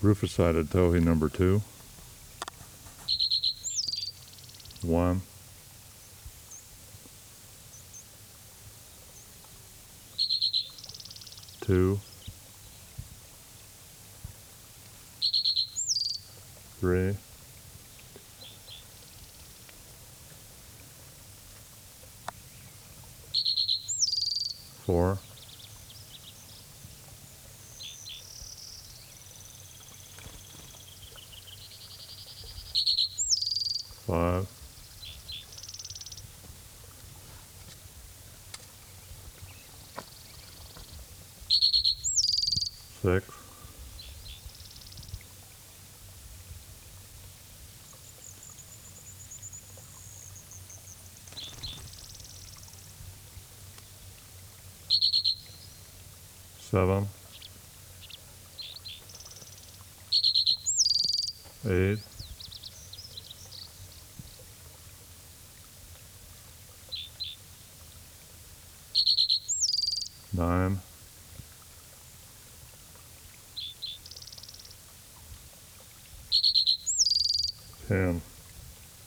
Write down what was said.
Rufus-sided towhee number 2. 1, 2, 3, 4, 5, 6, 7, 8, 9, 10.